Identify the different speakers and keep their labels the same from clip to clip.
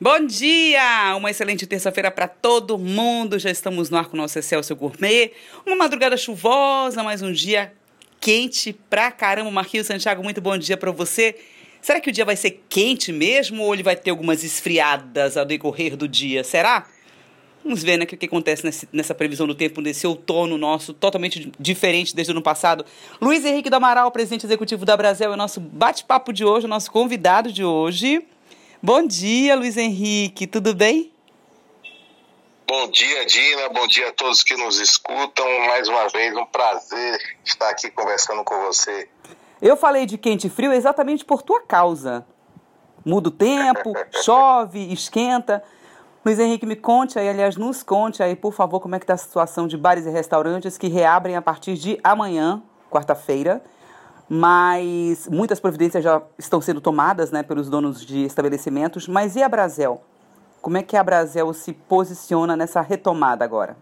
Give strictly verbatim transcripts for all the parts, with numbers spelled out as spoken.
Speaker 1: Bom dia! Uma excelente terça-feira para todo mundo. Já estamos no ar com o nosso Excelsior Gourmet. Uma madrugada chuvosa, mais um dia quente pra caramba. Marquinhos Santiago, muito bom dia para você. Será que o dia vai ser quente mesmo ou ele vai ter algumas esfriadas ao decorrer do dia? Será? Vamos ver, né, o que, que acontece nesse, nessa previsão do tempo, nesse outono nosso, totalmente diferente desde o ano passado. Luiz Henrique do Amaral, presidente executivo da Brasel, é o nosso bate-papo de hoje, o nosso convidado de hoje. Bom dia, Luiz Henrique, tudo bem?
Speaker 2: Bom dia, Dina, bom dia a todos que nos escutam. Mais uma vez, um prazer estar aqui conversando com você.
Speaker 1: Eu falei de quente e frio exatamente por tua causa. Muda o tempo, chove, esquenta. Luiz Henrique, me conte aí, aliás, nos conte aí, por favor, como é que está a situação de bares e restaurantes que reabrem a partir de amanhã, quarta-feira. Mas muitas providências já estão sendo tomadas, né, pelos donos de estabelecimentos. Mas e a Brasel? Como é que a Brasel se posiciona nessa retomada agora?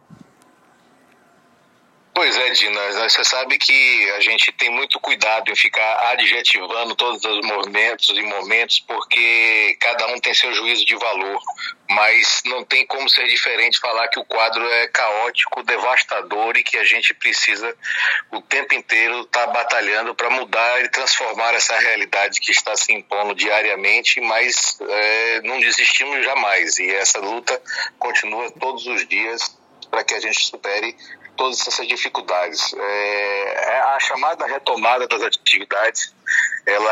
Speaker 2: Pois é, Dina, você sabe que a gente tem muito cuidado em ficar adjetivando todos os movimentos e momentos, porque cada um tem seu juízo de valor, mas não tem como ser diferente falar que o quadro é caótico, devastador e que a gente precisa o tempo inteiro estar batalhando para mudar e transformar essa realidade que está se impondo diariamente, mas é, não desistimos jamais e essa luta continua todos os dias para que a gente supere todas essas dificuldades. É, a chamada retomada das atividades, ela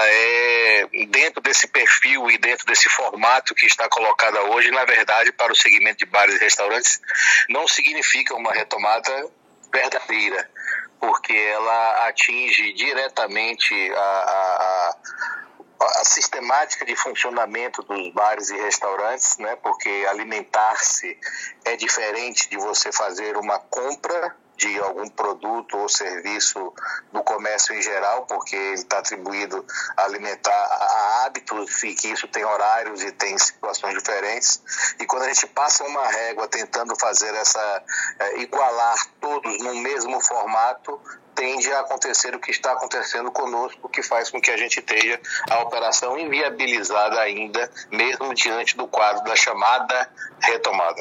Speaker 2: é dentro desse perfil e dentro desse formato que está colocada hoje, na verdade, para o segmento de bares e restaurantes, não significa uma retomada verdadeira, porque ela atinge diretamente a, a, a, a sistemática de funcionamento dos bares e restaurantes, né? Porque alimentar-se é diferente de você fazer uma compra de algum produto ou serviço do comércio em geral, porque ele está atribuído a alimentar a hábitos e que isso tem horários e tem situações diferentes. E quando a gente passa uma régua tentando fazer essa, é, igualar todos no mesmo formato, tende a acontecer o que está acontecendo conosco, que faz com que a gente tenha a operação inviabilizada ainda, mesmo diante do quadro da chamada retomada.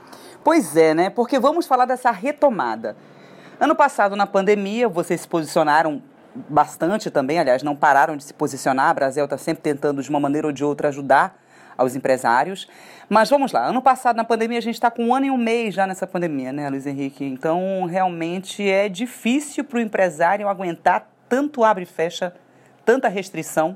Speaker 1: Pois é, né? Porque vamos falar dessa retomada. Ano passado, na pandemia, vocês se posicionaram bastante também, aliás, não pararam de se posicionar. A Brasel está sempre tentando, de uma maneira ou de outra, ajudar aos empresários. Mas vamos lá, ano passado, na pandemia, a gente está com um ano e um mês já nessa pandemia, né, Luiz Henrique? Então, realmente é difícil para o empresário aguentar tanto abre e fecha, tanta restrição,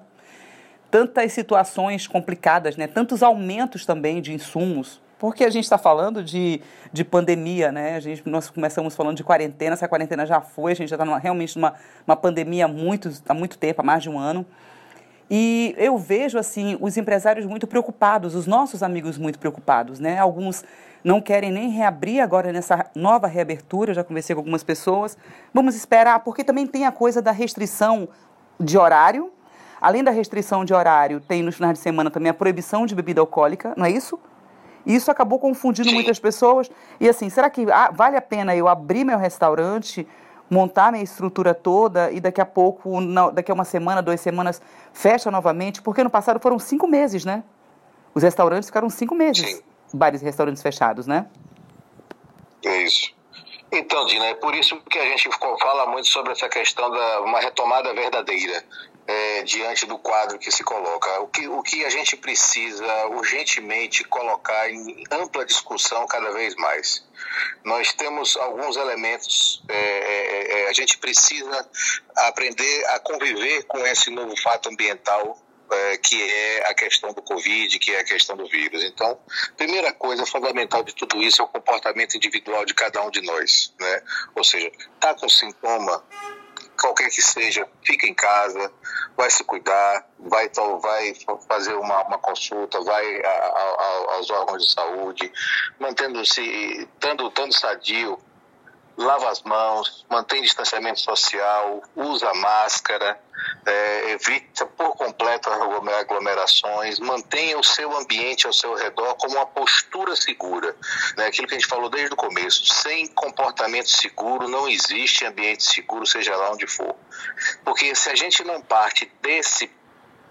Speaker 1: tantas situações complicadas, né? Tantos aumentos também de insumos. Porque a gente está falando de, de pandemia, né? A gente, nós começamos falando de quarentena, essa quarentena já foi, a gente já está realmente numa uma pandemia há muito, há muito tempo, há mais de um ano. E eu vejo, assim, os empresários muito preocupados, os nossos amigos muito preocupados, né? Alguns não querem nem reabrir agora nessa nova reabertura, eu já conversei com algumas pessoas. Vamos esperar, porque também tem a coisa da restrição de horário. Além da restrição de horário, tem nos finais de semana também a proibição de bebida alcoólica, não é isso? Isso acabou confundindo Sim. muitas pessoas. E assim, será que ah, vale a pena eu abrir meu restaurante, montar minha estrutura toda e daqui a pouco, não, daqui a uma semana, duas semanas, fecha novamente? Porque no passado foram cinco meses, né? Os restaurantes ficaram cinco meses, Sim. bares e restaurantes fechados, né?
Speaker 2: É isso. Então, Dina, é por isso que a gente fala muito sobre essa questão da uma retomada verdadeira. É, diante do quadro que se coloca. O que, o que a gente precisa urgentemente colocar em ampla discussão cada vez mais. Nós temos alguns elementos, é, é, a gente precisa aprender a conviver com esse novo fato ambiental, é, que é a questão do Covid, que é a questão do vírus. Então, primeira coisa fundamental de tudo isso é o comportamento individual de cada um de nós, né? Ou seja, está com sintoma, qualquer que seja, fica em casa, vai se cuidar, vai, vai fazer uma, uma consulta, vai a, a, aos órgãos de saúde, mantendo-se, estando, estando sadio, lava as mãos, mantém distanciamento social, usa máscara, é, evita por completo aglomerações, mantenha o seu ambiente ao seu redor como uma postura segura, né? Aquilo que a gente falou desde o começo, sem comportamento seguro não existe ambiente seguro, seja lá onde for. Porque se a gente não parte desse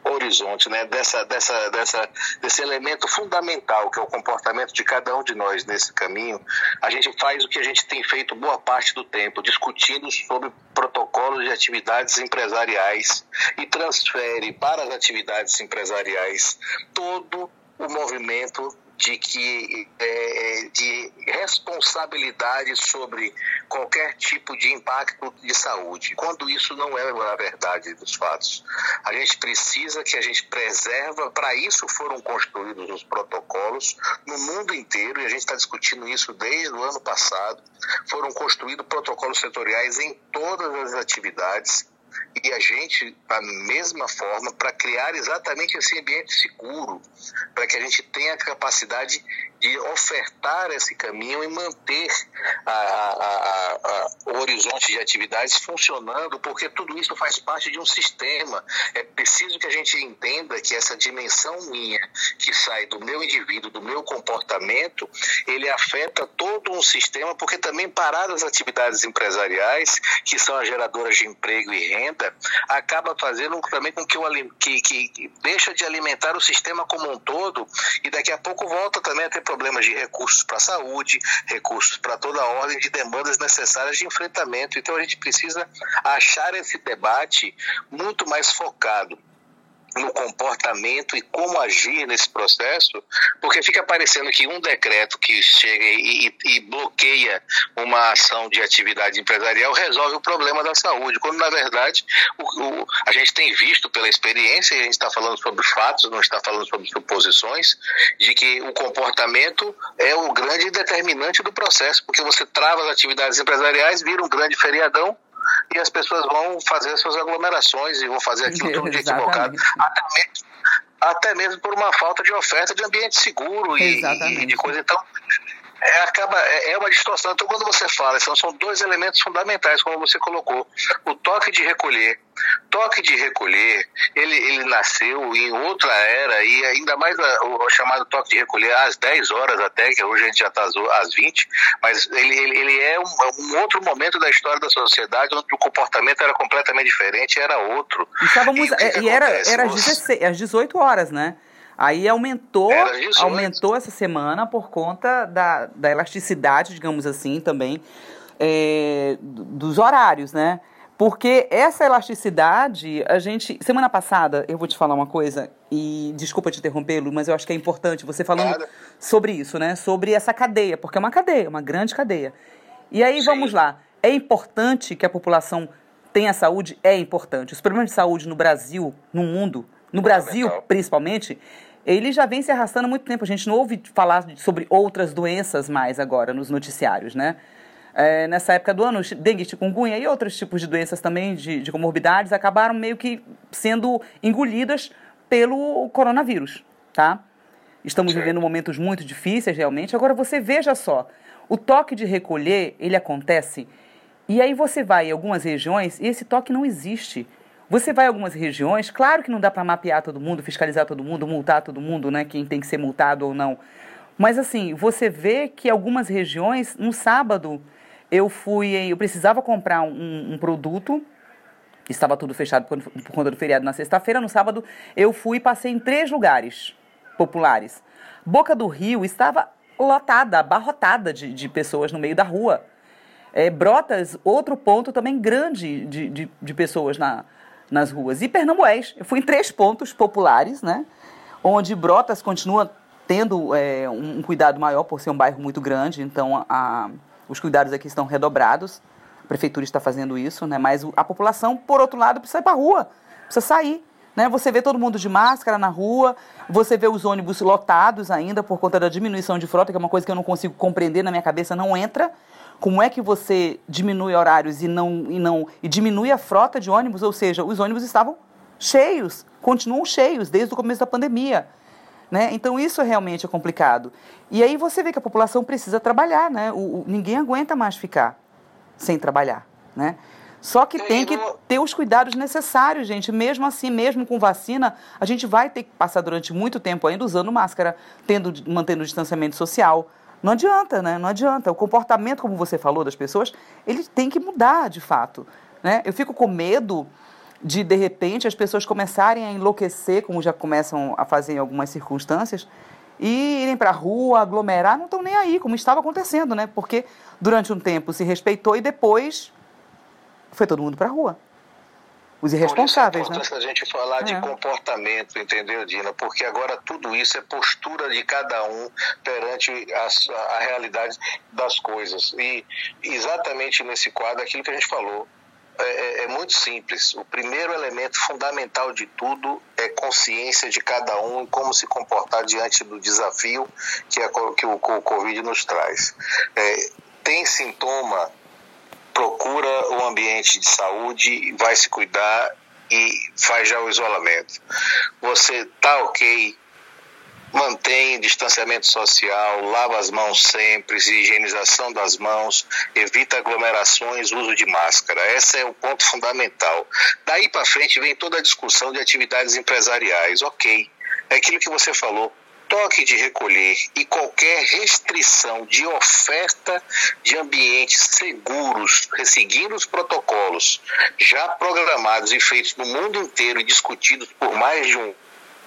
Speaker 2: horizonte, né? dessa, dessa, dessa, desse elemento fundamental que é o comportamento de cada um de nós nesse caminho, a gente faz o que a gente tem feito boa parte do tempo, discutindo sobre protocolos de atividades empresariais e transfere para as atividades empresariais todo o movimento de que é, de responsabilidade sobre qualquer tipo de impacto de saúde, quando isso não é a verdade dos fatos. A gente precisa que a gente preserva, para isso foram construídos os protocolos no mundo inteiro, e a gente está discutindo isso desde o ano passado, foram construídos protocolos setoriais em todas as atividades, e a gente, da mesma forma, para criar exatamente esse ambiente seguro, para que a gente tenha a capacidade de ofertar esse caminho e manter a, a, a, a, o horizonte de atividades funcionando, porque tudo isso faz parte de um sistema. É preciso que a gente entenda que essa dimensão minha, que sai do meu indivíduo, do meu comportamento, ele afeta todo um sistema, porque também parar as atividades empresariais, que são as geradoras de emprego e renda, acaba fazendo também com que, o, que, que deixa de alimentar o sistema como um todo, e daqui a pouco volta também a ter problemas de recursos para a saúde, recursos para toda a ordem de demandas necessárias de enfrentamento. Então a gente precisa achar esse debate muito mais focado no comportamento e como agir nesse processo, porque fica parecendo que um decreto que chega e, e, e bloqueia uma ação de atividade empresarial resolve o problema da saúde, quando na verdade o, o, a gente tem visto pela experiência, e a gente está falando sobre fatos, não está falando sobre suposições, de que o comportamento é o grande determinante do processo, porque você trava as atividades empresariais, vira um grande feriadão, e as pessoas vão fazer suas aglomerações e vão fazer aquilo tudo de equivocado, até mesmo, até mesmo por uma falta de oferta de ambiente seguro e, e de coisa. Então, é, acaba, é, é uma distorção. Então, quando você fala, são, são dois elementos fundamentais, como você colocou. O toque de recolher. Toque de recolher, ele, ele nasceu em outra era, e ainda mais a, o, o chamado toque de recolher às dez horas até, que hoje a gente já está às vinte, mas ele, ele, ele é um, um outro momento da história da sociedade onde o comportamento era completamente diferente, era outro.
Speaker 1: Estávamos, e, e era, era às, dezesseis, às dezoito horas, né? Aí aumentou, aumentou essa semana por conta da, da elasticidade, digamos assim, também, é, dos horários, né? Porque essa elasticidade, a gente... Semana passada, eu vou te falar uma coisa, e desculpa te interrompê-lo, mas eu acho que é importante você falando Nada. sobre isso, né? Sobre essa cadeia, porque é uma cadeia, uma grande cadeia. E aí, Sim. vamos lá. É importante que a população tenha saúde? É importante. Os problemas de saúde no Brasil, no mundo, no Brasil principalmente, eles já vêm se arrastando há muito tempo. A gente não ouve falar sobre outras doenças mais agora nos noticiários, né? É, nessa época do ano, dengue, chikungunya e outros tipos de doenças também, de, de comorbidades, acabaram meio que sendo engolidas pelo coronavírus, tá? Estamos Sim. vivendo momentos muito difíceis, realmente. Agora, você veja só, o toque de recolher, ele acontece, e aí você vai em algumas regiões e esse toque não existe. Você vai em algumas regiões, claro que não dá para mapear todo mundo, fiscalizar todo mundo, multar todo mundo, né? Quem tem que ser multado ou não. Mas, assim, você vê que algumas regiões, no sábado... Eu fui, eu precisava comprar um, um produto, estava tudo fechado por, por conta do feriado na sexta-feira. No sábado, eu fui e passei em três lugares populares. Boca do Rio estava lotada, abarrotada de, de pessoas no meio da rua. É, Brotas, outro ponto também grande de, de, de pessoas na, nas ruas. E Pernambués, eu fui em três pontos populares, né, onde Brotas continua tendo é, um, um cuidado maior por ser um bairro muito grande, então a... Os cuidados aqui estão redobrados, a prefeitura está fazendo isso, né? Mas a população, por outro lado, precisa ir para a rua, precisa sair, né? Você vê todo mundo de máscara na rua, você vê os ônibus lotados ainda por conta da diminuição de frota, que é uma coisa que eu não consigo compreender, na minha cabeça não entra. Como é que você diminui horários e, não, e, não, e diminui a frota de ônibus? Ou seja, os ônibus estavam cheios, continuam cheios desde o começo da pandemia. Né? Então, isso realmente é complicado. E aí você vê que a população precisa trabalhar, né? O, o, ninguém aguenta mais ficar sem trabalhar, né? Só que tem que ter os cuidados necessários, gente. Mesmo assim, mesmo com vacina, a gente vai ter que passar durante muito tempo ainda usando máscara, tendo, mantendo o distanciamento social. Não adianta, né? Não adianta. O comportamento, como você falou, das pessoas, ele tem que mudar, de fato, né? Eu fico com medo de, de repente, as pessoas começarem a enlouquecer, como já começam a fazer em algumas circunstâncias, e irem para a rua, aglomerar, não estão nem aí, como estava acontecendo, né? Porque durante um tempo se respeitou e depois foi todo mundo para a rua. Os irresponsáveis,
Speaker 2: né? É importante a gente falar é. de comportamento, entendeu, Dina? Porque agora tudo isso é postura de cada um perante a, a realidade das coisas. E exatamente nesse quadro, aquilo que a gente falou, é, é muito simples. O primeiro elemento fundamental de tudo é consciência de cada um e como se comportar diante do desafio que, é, que o, o Covid nos traz. É, tem sintoma, procura o ambiente de saúde, vai se cuidar e faz já o isolamento. Você tá ok, mantém distanciamento social, lava as mãos sempre, higienização das mãos, evita aglomerações, uso de máscara. Esse é o ponto fundamental. Daí para frente vem toda a discussão de atividades empresariais. Ok, é aquilo que você falou. Toque de recolher e qualquer restrição de oferta de ambientes seguros, seguindo os protocolos já programados e feitos no mundo inteiro e discutidos por mais de um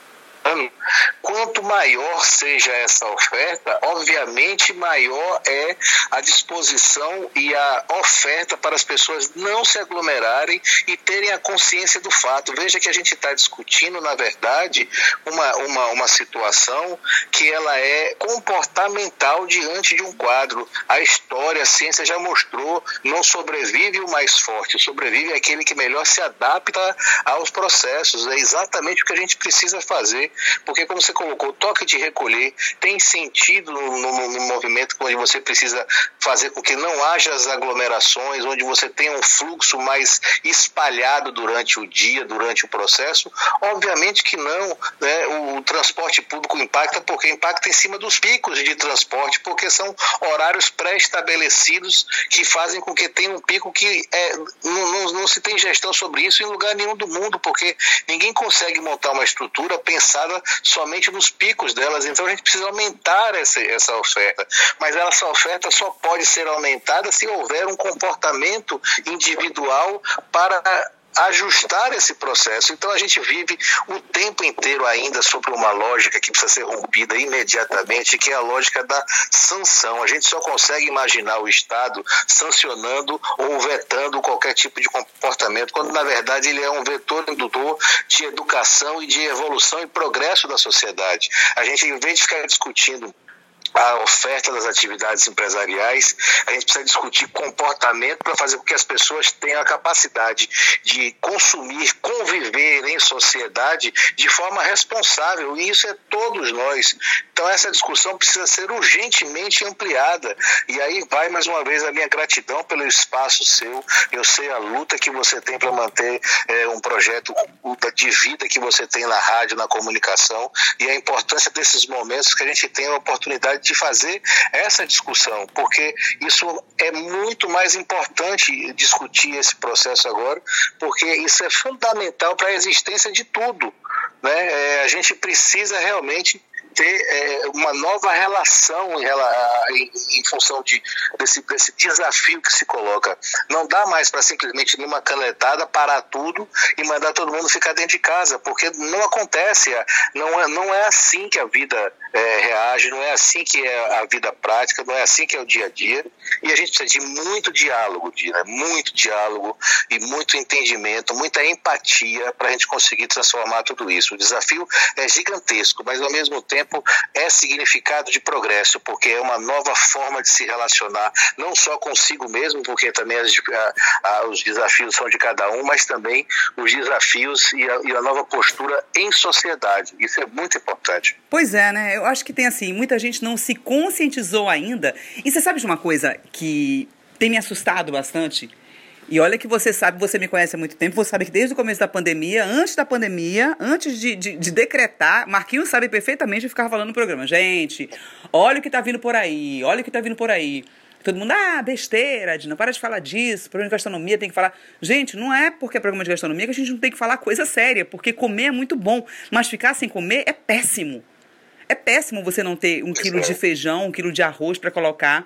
Speaker 2: ano, quanto maior seja essa oferta, obviamente maior é a disposição e a oferta para as pessoas não se aglomerarem e terem a consciência do fato. Veja que a gente está discutindo, na verdade, uma, uma, uma situação que ela é comportamental diante de um quadro. A história, a ciência já mostrou, não sobrevive o mais forte, sobrevive aquele que melhor se adapta aos processos. É exatamente o que a gente precisa fazer. Porque, como você colocou, o toque de recolher tem sentido no, no, no movimento onde você precisa fazer com que não haja as aglomerações, onde você tenha um fluxo mais espalhado durante o dia, durante o processo. Obviamente que não, né? O, o transporte público impacta porque impacta em cima dos picos de transporte, porque são horários pré-estabelecidos que fazem com que tenha um pico que é, não, não, não se tem gestão sobre isso em lugar nenhum do mundo, porque ninguém consegue montar uma estrutura pensada somente nos picos delas. Então a gente precisa aumentar essa, essa oferta, mas essa oferta só pode ser aumentada se houver um comportamento individual para ajustar esse processo. Então a gente vive o tempo inteiro ainda sobre uma lógica que precisa ser rompida imediatamente, que é a lógica da sanção. A gente só consegue imaginar o Estado sancionando ou vetando qualquer tipo de comportamento, quando na verdade ele é um vetor indutor de educação e de evolução e progresso da sociedade. A gente, em vez de ficar discutindo a oferta das atividades empresariais, a gente precisa discutir comportamento para fazer com que as pessoas tenham a capacidade de consumir, conviver em sociedade de forma responsável, e isso é todos nós. Então essa discussão precisa ser urgentemente ampliada, e aí vai mais uma vez a minha gratidão pelo espaço seu. Eu sei a luta que você tem para manter é, um projeto de vida que você tem na rádio, na comunicação, e a importância desses momentos que a gente tem a oportunidade de fazer essa discussão, porque isso é muito mais importante discutir esse processo agora, porque isso é fundamental para a existência de tudo, né? É, a gente precisa realmente ter é, uma nova relação em, em, em função de, desse, desse desafio que se coloca. Não dá mais para simplesmente numa canetada parar tudo e mandar todo mundo ficar dentro de casa, porque não acontece, não é, não é assim que a vida é, reage, não é assim que é a vida prática, não é assim que é o dia a dia, e a gente precisa de muito diálogo, Dina, muito diálogo e muito entendimento, muita empatia para a gente conseguir transformar tudo isso. O desafio é gigantesco, mas ao mesmo tempo é significado de progresso, porque é uma nova forma de se relacionar, não só consigo mesmo, porque também as, a, a, os desafios são de cada um, mas também os desafios e a, e a nova postura em sociedade. Isso é muito importante.
Speaker 1: Pois é, né? Eu acho que tem assim, muita gente não se conscientizou ainda. E você sabe de uma coisa que tem me assustado bastante? E olha que você sabe, você me conhece há muito tempo, você sabe que desde o começo da pandemia, antes da pandemia, antes de, de, de decretar, Marquinhos sabe perfeitamente, eu ficava falando no programa, gente, olha o que tá vindo por aí, olha o que tá vindo por aí. Todo mundo, ah, besteira, Dina, para de falar disso, programa de gastronomia tem que falar. Gente, não é porque é programa de gastronomia que a gente não tem que falar coisa séria, porque comer é muito bom, mas ficar sem comer é péssimo. É péssimo você não ter um quilo de feijão, um quilo de arroz para colocar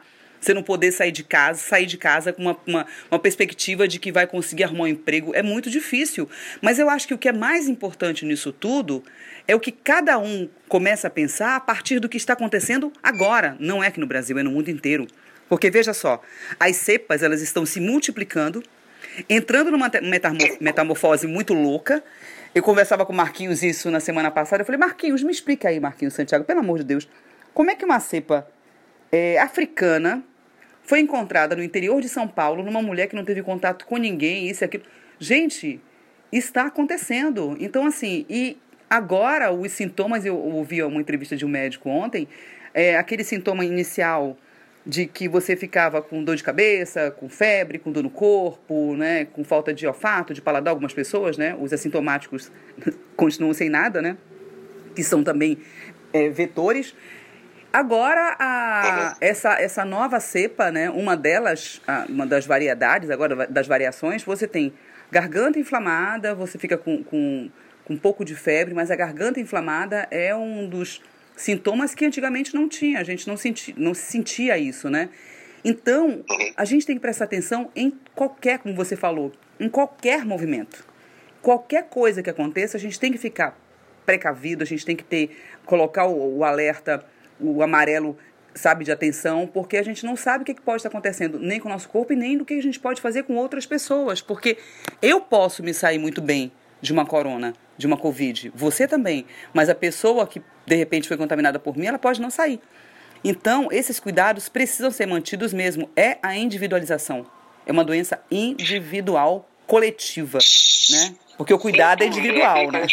Speaker 1: Você não poder sair de casa, sair de casa com uma, uma, uma perspectiva de que vai conseguir arrumar um emprego. É muito difícil. Mas eu acho que o que é mais importante nisso tudo é o que cada um começa a pensar a partir do que está acontecendo agora. Não é aqui no Brasil, é no mundo inteiro. Porque, veja só, as cepas elas estão se multiplicando, entrando numa metamorfose muito louca. Eu conversava com o Marquinhos isso na semana passada. Eu falei, Marquinhos, me explica aí, Marquinhos Santiago, pelo amor de Deus, como é que uma cepa é, africana foi encontrada no interior de São Paulo, numa mulher que não teve contato com ninguém, isso e aquilo. Gente, está acontecendo. Então, assim, e agora os sintomas, eu ouvi uma entrevista de um médico ontem, é, aquele sintoma inicial de que você ficava com dor de cabeça, com febre, com dor no corpo, né, com falta de olfato, de paladar, algumas pessoas, né, os assintomáticos continuam sem nada, né, que são também é, vetores. Agora, a, essa, essa nova cepa, né, uma delas, a, uma das variedades, agora das variações, você tem garganta inflamada, você fica com, com, com um pouco de febre, mas a garganta inflamada é um dos sintomas que antigamente não tinha, a gente não, senti, não sentia isso, né? Então, a gente tem que prestar atenção em qualquer, como você falou, em qualquer movimento. Qualquer coisa que aconteça, a gente tem que ficar precavido, a gente tem que ter, colocar o, o alerta, o amarelo, sabe, de atenção, porque a gente não sabe o que pode estar acontecendo nem com o nosso corpo e nem do que a gente pode fazer com outras pessoas, porque eu posso me sair muito bem de uma corona, de uma Covid, você também, mas a pessoa que de repente foi contaminada por mim, ela pode não sair. Então, esses cuidados precisam ser mantidos mesmo, é a individualização, é uma doença individual, coletiva, né? Porque o cuidado é individual, né?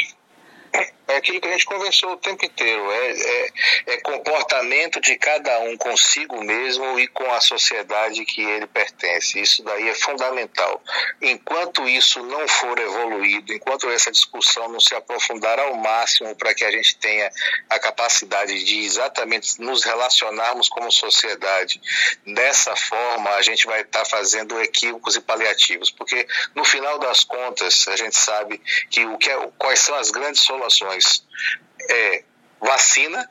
Speaker 2: É aquilo que a gente conversou o tempo inteiro, é, é, é comportamento de cada um consigo mesmo e com a sociedade que ele pertence. Isso daí é fundamental. Enquanto isso não for evoluído, enquanto essa discussão não se aprofundar ao máximo para que a gente tenha a capacidade de exatamente nos relacionarmos como sociedade, dessa forma a gente vai estar fazendo equívocos e paliativos, porque no final das contas a gente sabe que o que é, quais são as grandes soluções. É vacina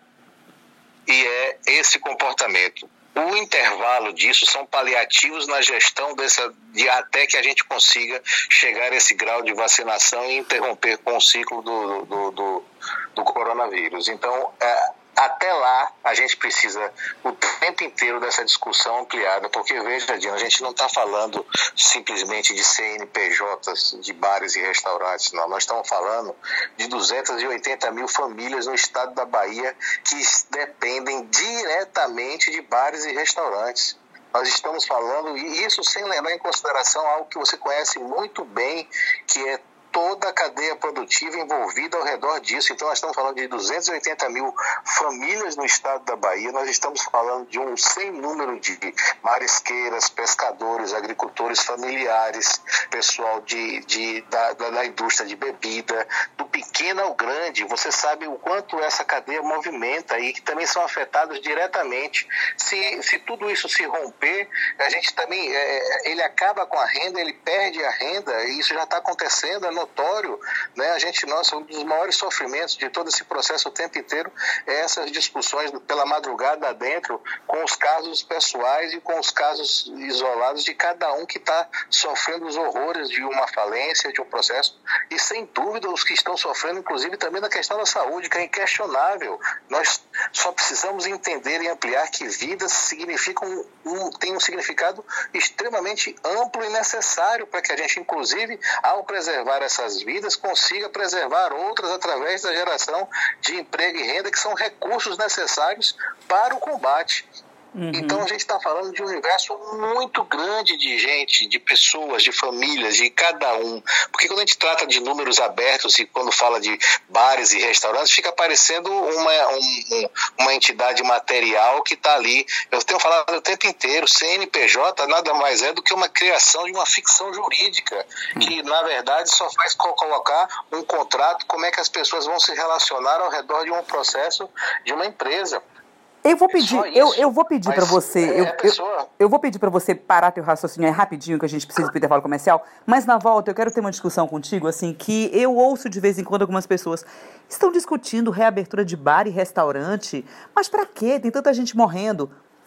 Speaker 2: e é esse comportamento. O intervalo disso são paliativos na gestão dessa, de até que a gente consiga chegar a esse grau de vacinação e interromper com o ciclo do, do, do, do coronavírus. Então, é, até lá, a gente precisa o tempo inteiro dessa discussão ampliada, porque, veja, Dina, a gente não está falando simplesmente de C N P Js, de bares e restaurantes, não. Nós estamos falando de duzentas e oitenta mil famílias no estado da Bahia que dependem diretamente de bares e restaurantes. Nós estamos falando, e isso sem levar em consideração algo que você conhece muito bem, que é toda a cadeia produtiva envolvida ao redor disso. Então, nós estamos falando de duzentas e oitenta mil famílias no estado da Bahia, nós estamos falando de um sem número de marisqueiras, pescadores, agricultores familiares, pessoal de, de, da, da indústria de bebida, do pequeno ao grande. Você sabe o quanto essa cadeia movimenta e que também são afetados diretamente. Se, se tudo isso se romper, a gente também, é, ele acaba com a renda, ele perde a renda, e isso já está acontecendo, é notório, né? A gente, nossa, um dos maiores sofrimentos de todo esse processo o tempo inteiro é essas discussões pela madrugada adentro, com os casos pessoais e com os casos isolados de cada um que está sofrendo os horrores de uma falência, de um processo, e sem dúvida os que estão sofrendo, inclusive também na questão da saúde, que é inquestionável. Nós só precisamos entender e ampliar que vidas significam um, tem um significado extremamente amplo e necessário para que a gente, inclusive, ao preservar essas vidas, consiga preservar outras através da geração de emprego e renda, que são recursos necessários para o combate. Uhum. Então a gente está falando de um universo muito grande de gente, de pessoas, de famílias, de cada um. Porque quando a gente trata de números abertos e quando fala de bares e restaurantes, fica parecendo uma, um, uma entidade material que está ali. Eu tenho falado o tempo inteiro, C N P J nada mais é do que uma criação de uma ficção jurídica, que na verdade só faz colocar um contrato, como é que as pessoas vão se relacionar ao redor de um processo de uma empresa.
Speaker 1: Eu vou pedir, eu, eu vou pedir para você,
Speaker 2: é
Speaker 1: eu, eu, eu vou pedir para você parar teu raciocínio aí rapidinho, que a gente precisa ir para o intervalo comercial, mas na volta eu quero ter uma discussão contigo, assim, que eu ouço de vez em quando algumas pessoas estão discutindo reabertura de bar e restaurante, mas para quê? Tem tanta gente morrendo.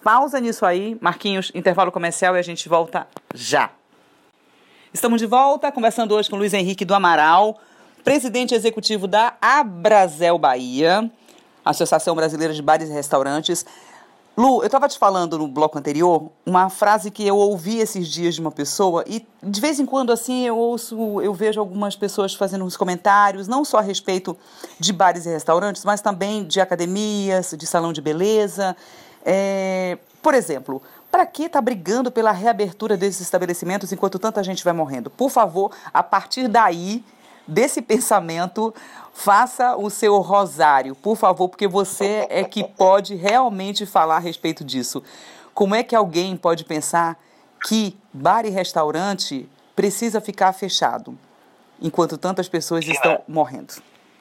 Speaker 1: pausa nisso aí. Marquinhos, intervalo comercial e a gente volta já. Estamos de volta, conversando hoje com Luiz Henrique do Amaral, presidente executivo da Abrazel Bahia, Associação Brasileira de Bares e Restaurantes. Lu, eu estava te falando no bloco anterior uma frase que eu ouvi esses dias de uma pessoa e de vez em quando assim eu ouço, eu vejo algumas pessoas fazendo uns comentários, não só a respeito de bares e restaurantes, mas também de academias, de salão de beleza. É, por exemplo, para que tá brigando pela reabertura desses estabelecimentos enquanto tanta gente vai morrendo? Por favor, a partir daí, desse pensamento, faça o seu rosário, por favor, porque você é que pode realmente falar a respeito disso. Como é que alguém pode pensar que bar e restaurante precisa ficar fechado enquanto tantas pessoas estão morrendo?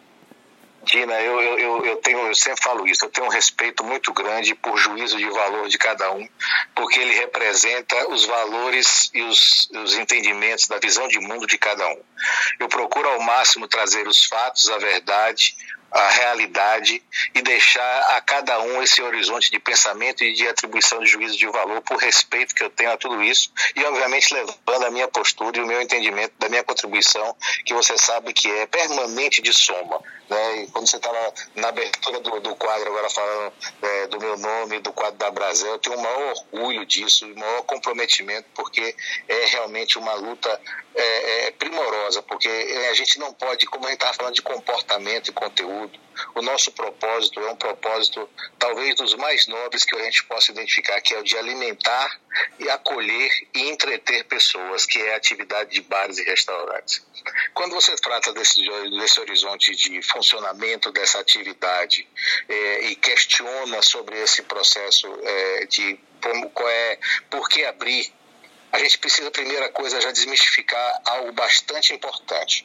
Speaker 2: Dina, eu, eu, eu, tenho, eu sempre falo isso, eu tenho um respeito muito grande por juízo de valor de cada um, porque ele representa os valores e os, os entendimentos da visão de mundo de cada um. Eu procuro ao máximo trazer os fatos, a verdade, a realidade e deixar a cada um esse horizonte de pensamento e de atribuição de juízo de valor por respeito que eu tenho a tudo isso e, obviamente, levando a minha postura e o meu entendimento da minha contribuição, que você sabe que é permanente de soma. Né? E quando você estava na abertura do, do quadro, agora falando é, do meu nome, do quadro da Abrazel, eu tenho o maior orgulho disso, o maior comprometimento, porque é realmente uma luta é, é, primorosa, porque a gente não pode, como a gente estava falando de comportamento e conteúdo, o nosso propósito é um propósito talvez dos mais nobres que a gente possa identificar, que é o de alimentar e acolher e entreter pessoas, que é a atividade de bares e restaurantes. Quando você trata desse, desse horizonte de funcionamento dessa atividade é, e questiona sobre esse processo é, de como, qual é, por que abrir, a gente precisa, primeira coisa, já desmistificar algo bastante importante.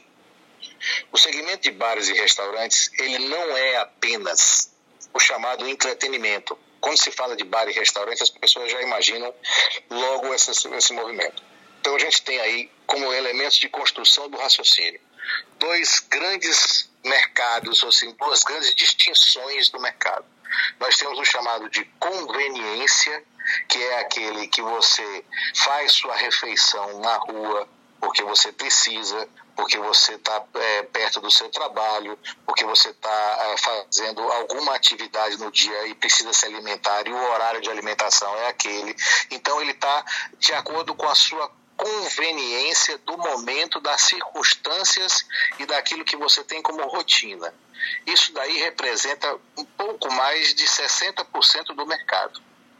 Speaker 2: O segmento de bares e restaurantes, ele não é apenas o chamado entretenimento. Quando se fala de bar e restaurante, as pessoas já imaginam logo esse, esse movimento. Então a gente tem aí como elementos de construção do raciocínio dois grandes mercados, ou assim, duas grandes distinções do mercado. Nós temos o chamado de conveniência, que é aquele que você faz sua refeição na rua porque você precisa, porque você está é, perto do seu trabalho, porque você está é, fazendo alguma atividade no dia e precisa se alimentar, e o horário de alimentação é aquele. Então ele está de acordo com a sua conveniência do momento, das circunstâncias e daquilo que você tem como rotina. Isso daí representa um pouco mais de sessenta por cento do mercado.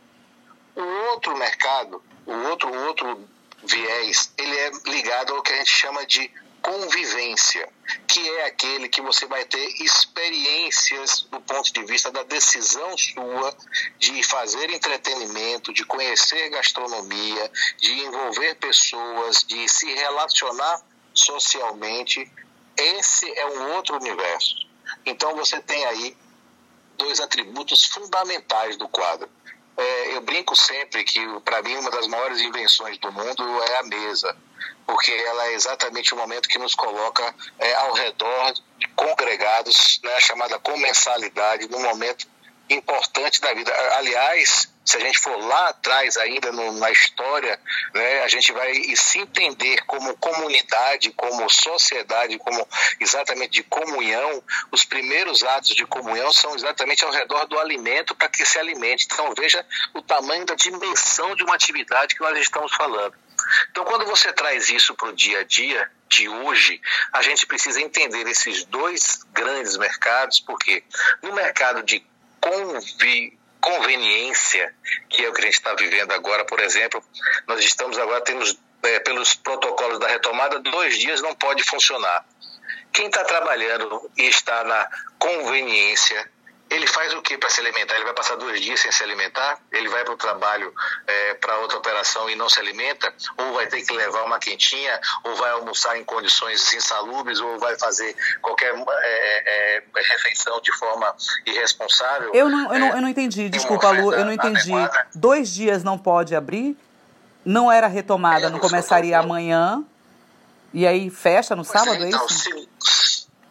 Speaker 2: O outro mercado, o outro, o outro viés, ele é ligado ao que a gente chama de convivência, que é aquele que você vai ter experiências do ponto de vista da decisão sua de fazer entretenimento, de conhecer gastronomia, de envolver pessoas, de se relacionar socialmente. Esse é um outro universo. Então você tem aí dois atributos fundamentais do quadro. É, eu brinco sempre que, para mim, uma das maiores invenções do mundo é a mesa, porque ela é exatamente o momento que nos coloca é, ao redor, congregados, né, a chamada comensalidade, num momento importante da vida. Aliás, se a gente for lá atrás ainda no, na história, né, a gente vai se entender como comunidade, como sociedade, como exatamente de comunhão. Os primeiros atos de comunhão são exatamente ao redor do alimento para que se alimente. Então veja o tamanho da dimensão de uma atividade que nós estamos falando. Então quando você traz isso para o dia a dia de hoje, a gente precisa entender esses dois grandes mercados, porque no mercado de convi conveniência, que é o que a gente está vivendo agora, por exemplo, nós estamos agora, temos, é, pelos protocolos da retomada, dois dias não pode funcionar. Quem está trabalhando e está na conveniência, ele faz o que para se alimentar? Ele vai passar dois dias sem se alimentar? Ele vai para o trabalho, é, para outra operação e não se alimenta? Ou vai ter que levar uma quentinha? Ou vai almoçar em condições insalubres? Ou vai fazer qualquer é, é, refeição de forma irresponsável?
Speaker 1: Eu não, eu não, eu não entendi, desculpa, Lu, eu não entendi. Adequada. Dois dias não pode abrir? Não era retomada, é, não começaria amanhã? E aí fecha no sábado, é, então, é isso?
Speaker 2: Se...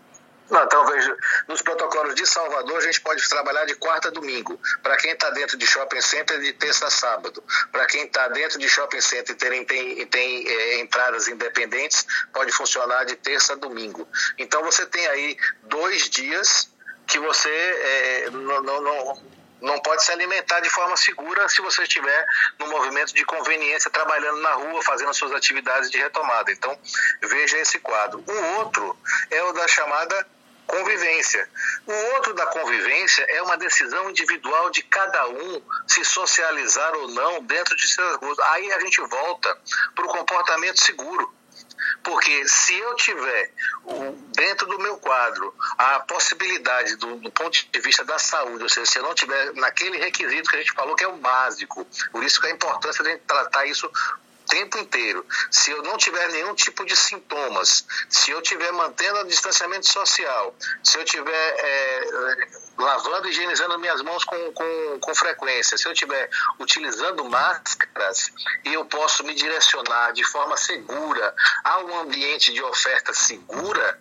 Speaker 2: Não, então veja, nos protocolos de Salvador a gente pode trabalhar de quarta a domingo. Para quem está dentro de shopping center, de terça a sábado. Para quem está dentro de shopping center e tem, tem, tem é, entradas independentes, pode funcionar de terça a domingo. Então você tem aí dois dias que você é, não, não, não, não pode se alimentar de forma segura se você estiver no movimento de conveniência, trabalhando na rua, fazendo suas atividades de retomada. Então veja esse quadro. O outro é o da chamada convivência. O outro da convivência é uma decisão individual de cada um se socializar ou não dentro de seus grupos. Aí a gente volta para o comportamento seguro. Porque se eu tiver dentro do meu quadro a possibilidade do, do ponto de vista da saúde, ou seja, se eu não tiver naquele requisito que a gente falou que é o básico, por isso que a importância de a gente tratar isso o tempo inteiro. Se eu não tiver nenhum tipo de sintomas, se eu estiver mantendo o distanciamento social, se eu estiver é, lavando e higienizando minhas mãos com, com, com frequência, se eu estiver utilizando máscaras e eu posso me direcionar de forma segura a um ambiente de oferta segura,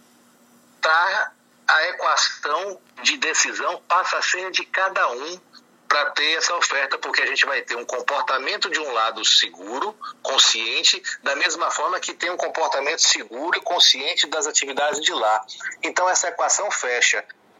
Speaker 2: tá, a equação de decisão passa a ser de cada um para ter essa oferta, porque a gente vai ter um comportamento de um lado seguro, consciente, da mesma forma que tem um comportamento seguro e consciente das atividades de lá. Então essa equação fecha.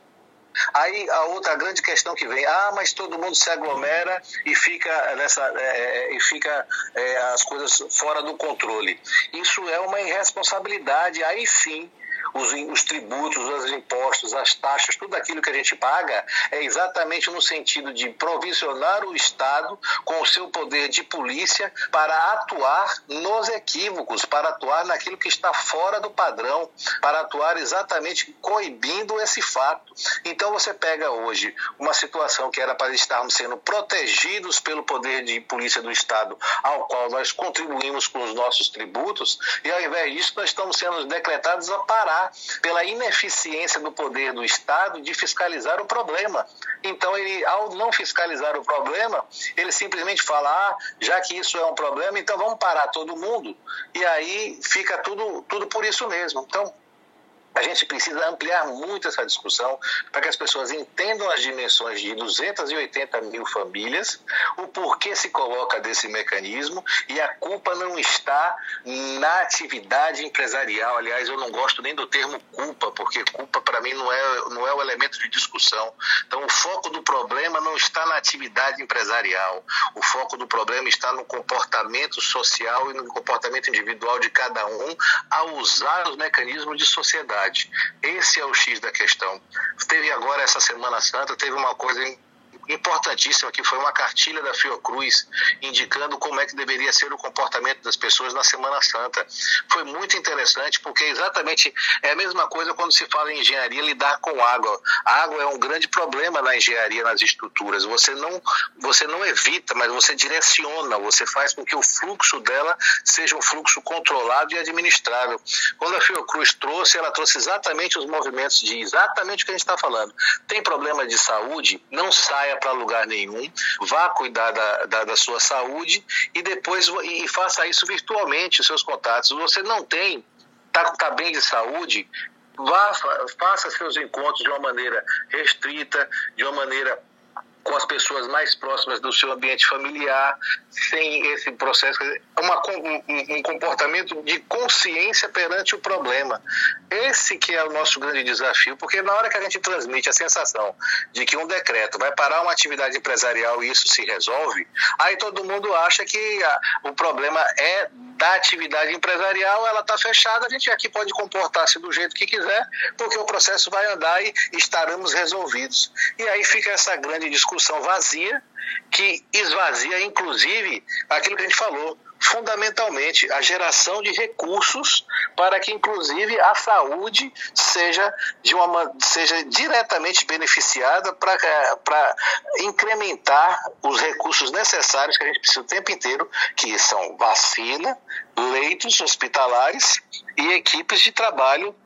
Speaker 2: Aí a outra grande questão que vem, ah, mas todo mundo se aglomera e fica, nessa, é, e fica é, as coisas fora do controle. Isso é uma irresponsabilidade, aí sim. Os, os tributos, os impostos, as taxas, tudo aquilo que a gente paga é exatamente no sentido de provisionar o Estado com o seu poder de polícia para atuar nos equívocos, para atuar naquilo que está fora do padrão, para atuar exatamente coibindo esse fato. Então você pega hoje uma situação que era para estarmos sendo protegidos pelo poder de polícia do Estado, ao qual nós contribuímos com os nossos tributos, e ao invés disso nós estamos sendo decretados a parar pela ineficiência do poder do Estado de fiscalizar o problema. Então, ele, ao não fiscalizar o problema, ele simplesmente fala, ah, já que isso é um problema, então vamos parar todo mundo. E aí fica tudo, tudo por isso mesmo. Então, a gente precisa ampliar muito essa discussão para que as pessoas entendam as dimensões de duzentas e oitenta mil famílias, o porquê se coloca desse mecanismo, e a culpa não está na atividade empresarial. Aliás, eu não gosto nem do termo culpa, porque culpa para mim não é, não é o elemento de discussão. Então o foco do problema não está na atividade empresarial, o foco do problema está no comportamento social e no comportamento individual de cada um ao usar os mecanismos de sociedade. Esse é o X da questão. Teve agora, essa Semana Santa, teve uma coisa importantíssima, que foi uma cartilha da Fiocruz indicando como é que deveria ser o comportamento das pessoas na Semana Santa. Foi muito interessante, porque exatamente é a mesma coisa quando se fala em engenharia, lidar com água. A água é um grande problema na engenharia, nas estruturas. Você não, você não evita, mas você direciona, você faz com que o fluxo dela seja um fluxo controlado e administrável. Quando a Fiocruz trouxe, ela trouxe exatamente os movimentos de exatamente o que a gente está falando. Tem problema de saúde? Não saia para lugar nenhum, vá cuidar da, da, da sua saúde e depois e, e faça isso virtualmente, os seus contatos. Você não tem, está tá bem de saúde, vá, faça seus encontros de uma maneira restrita, de uma maneira com as pessoas mais próximas do seu ambiente familiar, sem esse processo, uma, um, um comportamento de consciência perante o problema. Esse que é o nosso grande desafio, porque na hora que a gente transmite a sensação de que um decreto vai parar uma atividade empresarial e isso se resolve, aí todo mundo acha que a, o problema é da atividade empresarial, ela está fechada, a gente aqui pode comportar-se do jeito que quiser, porque o processo vai andar e estaremos resolvidos. E aí fica essa grande discussão vazia, que esvazia, inclusive, aquilo que a gente falou, fundamentalmente, a geração de recursos para que, inclusive, a saúde seja, de uma, seja diretamente beneficiada para incrementar os recursos necessários que a gente precisa o tempo inteiro, que são vacina, leitos hospitalares e equipes de trabalho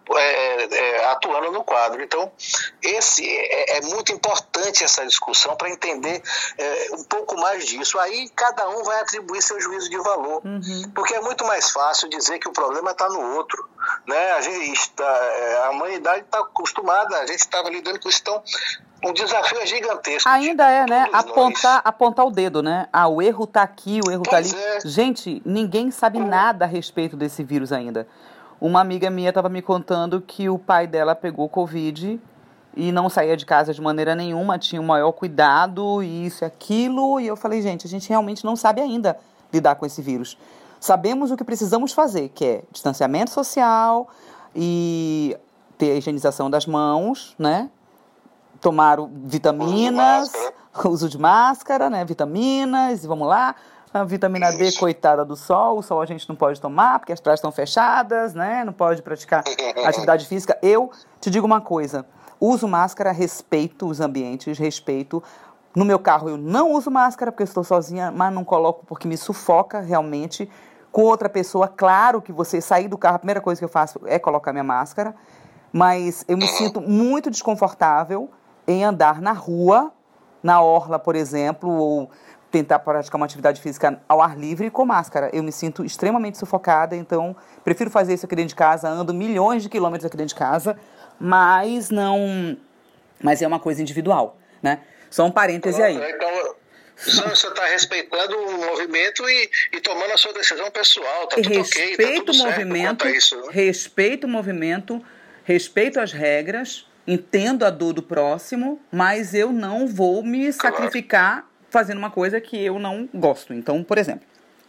Speaker 2: é, é, atuando no quadro. Então, esse é, é muito importante essa discussão para entender é, um pouco mais disso. Aí cada um vai atribuir seu juízo de valor, uhum. porque é muito mais fácil dizer que o problema está no outro, né? A gente está, a humanidade está acostumada, a gente estava lidando com isso, então o desafio é gigantesco.
Speaker 1: Ainda é, né? Apontar, apontar o dedo, né? Ah, o erro está aqui, o erro está ali.
Speaker 2: É.
Speaker 1: Gente, ninguém sabe nada a respeito desse vírus ainda. Uma amiga minha estava me contando que o pai dela pegou Covid e não saía de casa de maneira nenhuma, tinha o maior cuidado, e isso e aquilo. E eu falei, gente, a gente realmente não sabe ainda lidar com esse vírus. Sabemos o que precisamos fazer, que é distanciamento social e ter a higienização das mãos, né? Tomar vitaminas, uso de, uso de máscara, né? Vitaminas, e vamos lá. A vitamina D, coitada do sol, o sol a gente não pode tomar, porque as praias estão fechadas, né? Não pode praticar atividade física. Eu te digo uma coisa, uso máscara, respeito os ambientes, respeito. No meu carro eu não uso máscara, porque eu estou sozinha, mas não coloco porque me sufoca realmente. Com outra pessoa, claro que você sair do carro, a primeira coisa que eu faço é colocar minha máscara, mas eu me sinto muito desconfortável em andar na rua, na orla, por exemplo, ou tentar praticar uma atividade física ao ar livre com máscara. Eu me sinto extremamente sufocada, então prefiro fazer isso aqui dentro de casa, ando milhões de quilômetros aqui dentro de casa, mas não... Mas é uma coisa individual, né? Só um parêntese aí.
Speaker 2: Então, você está respeitando o movimento e, e tomando a sua decisão pessoal, tá tudo ok, tá tudo certo quanto a isso, né?
Speaker 1: Respeito o movimento, respeito as regras, entendo a dor do próximo, mas eu não vou me sacrificar fazendo uma coisa que eu não gosto. Então, por exemplo,